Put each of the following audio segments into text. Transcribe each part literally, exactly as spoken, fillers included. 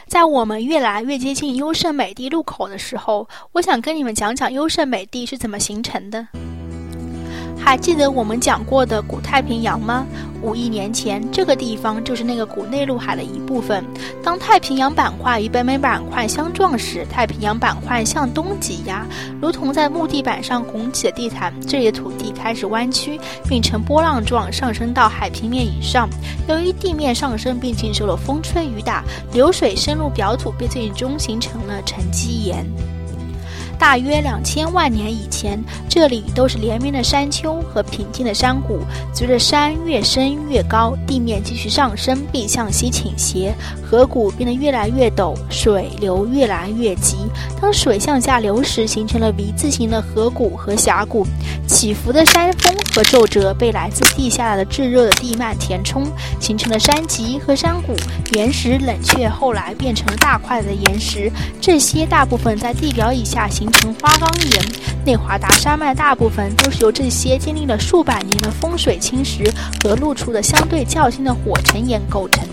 在我们越来越接近优胜美地路口的时候，我想跟你们讲讲优胜美地是怎么形成的。还记得我们讲过的古太平洋吗？五亿年前，这个地方就是那个古内陆海的一部分。当太平洋板块与北美板块相撞时，太平洋板块向东挤压，如同在木地板上拱起的地毯，这里的土地开始弯曲，并呈波浪状上升到海平面以上。由于地面上升并经受了风吹雨打，流水深入表土，并最终形成了沉积岩。大约两千万年以前，这里都是连绵的山丘和平静的山谷。随着山越升越高，地面继续上升并向西倾斜，河谷变得越来越陡，水流越来越急。当水向下流时，形成了 V 字形的河谷和峡谷。起伏的山峰和皱褶被来自地下的炙热的地幔填充，形成了山脊和山谷。岩石冷却后来变成了大块的岩石，这些大部分在地表以下形成花岗岩。内华达山脉大部分都是由这些经历了数百年的风水侵蚀和露出的相对较轻的火成岩构成。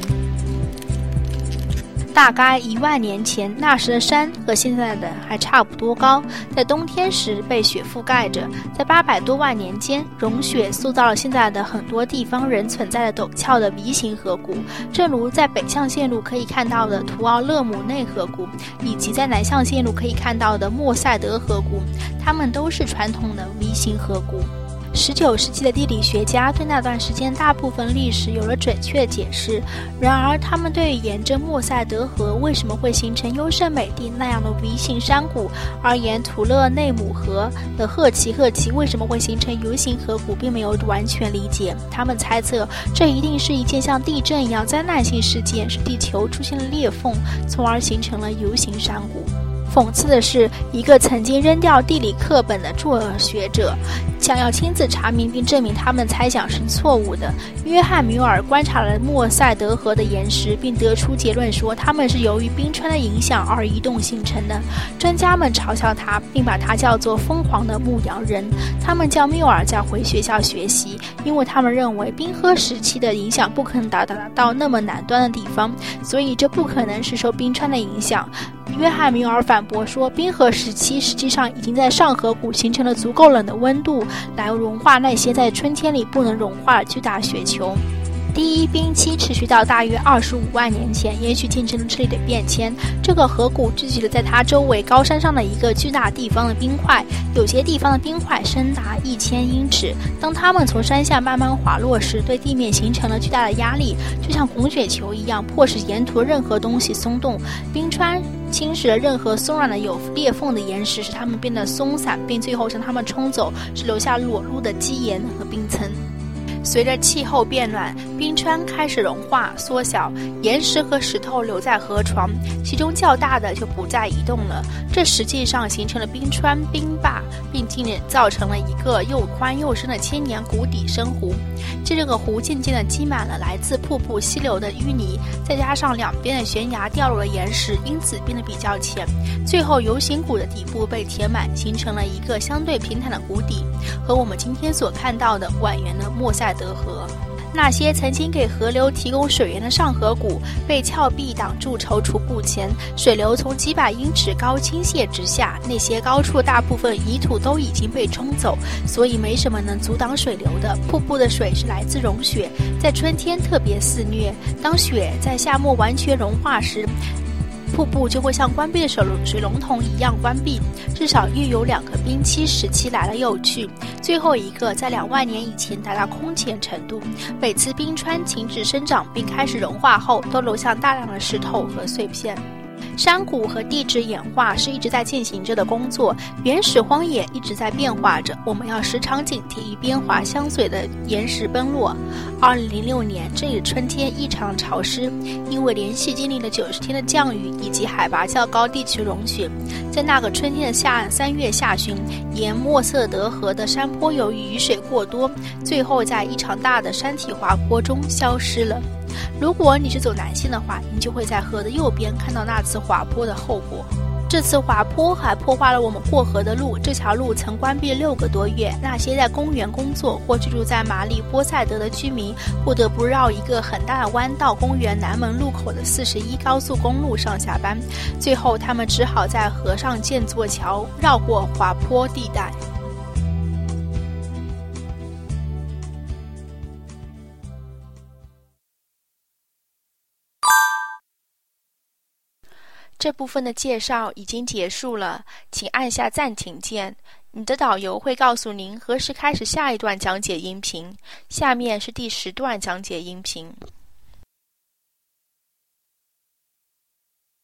大概一万年前，那时的山和现在的还差不多高，在冬天时被雪覆盖着。在八百多万年间，融雪塑造了现在的很多地方仍存在的陡峭的 V 型河谷，正如在北向线路可以看到的图奥勒姆内河谷，以及在南向线路可以看到的莫塞德河谷，它们都是传统的 V 型河谷。十九世纪的地理学家对那段时间大部分历史有了准确的解释，然而他们对于沿着莫塞德河为什么会形成优胜美地那样的 V 型山谷，而沿图勒内姆河的赫奇赫奇为什么会形成 U 型河谷并没有完全理解。他们猜测这一定是一件像地震一样灾难性事件，使地球出现了裂缝，从而形成了 U 型山谷。讽刺的是，一个曾经扔掉地理课本的作学者想要亲自查明并证明他们的猜想是错误的。约翰·米尔观察了莫塞德河的岩石，并得出结论说它们是由于冰川的影响而移动形成的。专家们嘲笑他，并把他叫做疯狂的牧羊人。他们叫缪尔再回学校学习，因为他们认为冰河时期的影响不可能达到那么南端的地方，所以这不可能是受冰川的影响。约翰·米尔反驳说，冰河时期实际上已经在上河谷形成了足够冷的温度，来融化那些在春天里不能融化的巨大雪球。第一冰期持续到大约二十五万年前，也许见证了这里的变迁。这个河谷聚集了在它周围高山上的一个巨大地方的冰块，有些地方的冰块深达一千英尺。当它们从山下慢慢滑落时，对地面形成了巨大的压力，就像滚雪球一样，迫使沿途任何东西松动。冰川侵蚀了任何松软的有裂缝的岩石，使它们变得松散，并最后将它们冲走，只留下裸露的基岩和冰层。随着气候变暖，冰川开始融化缩小，岩石和石头留在河床，其中较大的就不再移动了。这实际上形成了冰川冰坝，并进而造成了一个又宽又深的千年谷底深湖。这个湖渐渐地积满了来自瀑布溪流的淤泥，再加上两边的悬崖掉落的岩石，因此变得比较浅。最后 U 型谷的底部被填满，形成了一个相对平坦的谷底，和我们今天所看到的蜿蜒的莫塞德河。那些曾经给河流提供水源的上河谷被峭壁挡住踌躇不前，水流从几百英尺高倾泻直下，那些高处大部分泥土都已经被冲走，所以没什么能阻挡水流的。瀑布的水是来自融雪，在春天特别肆虐，当雪在夏末完全融化时，瀑布就会像关闭的水龙头一样关闭，至少又有两个冰期时期来了又去，最后一个在两万年以前达到空前程度。每次冰川停止生长并开始融化后，都留下大量的石头和碎片。山谷和地质演化是一直在进行着的工作，原始荒野一直在变化着，我们要时常警惕与变化相随的岩石崩落。二零零六年，这里的春天异常潮湿，因为连续经历了九十天的降雨以及海拔较高地区融雪。在那个春天的下三月下旬，沿莫塞德河的山坡由于雨水过多，最后在一场大的山体滑坡中消失了。 如果你是走南线的话，你就会在河的右边看到那次滑坡的后果。这次滑坡还破坏了我们过河的路，这条路曾关闭六个多月，那些在公园工作或居住在马里波塞德的居民不得不绕一个很大的弯到公园南门路口的四十一高速公路上下班，最后他们只好在河上建座桥，绕过滑坡地带。这部分的介绍已经结束了，请按下暂停键。你的导游会告诉您何时开始下一段讲解音频。下面是第十段讲解音频。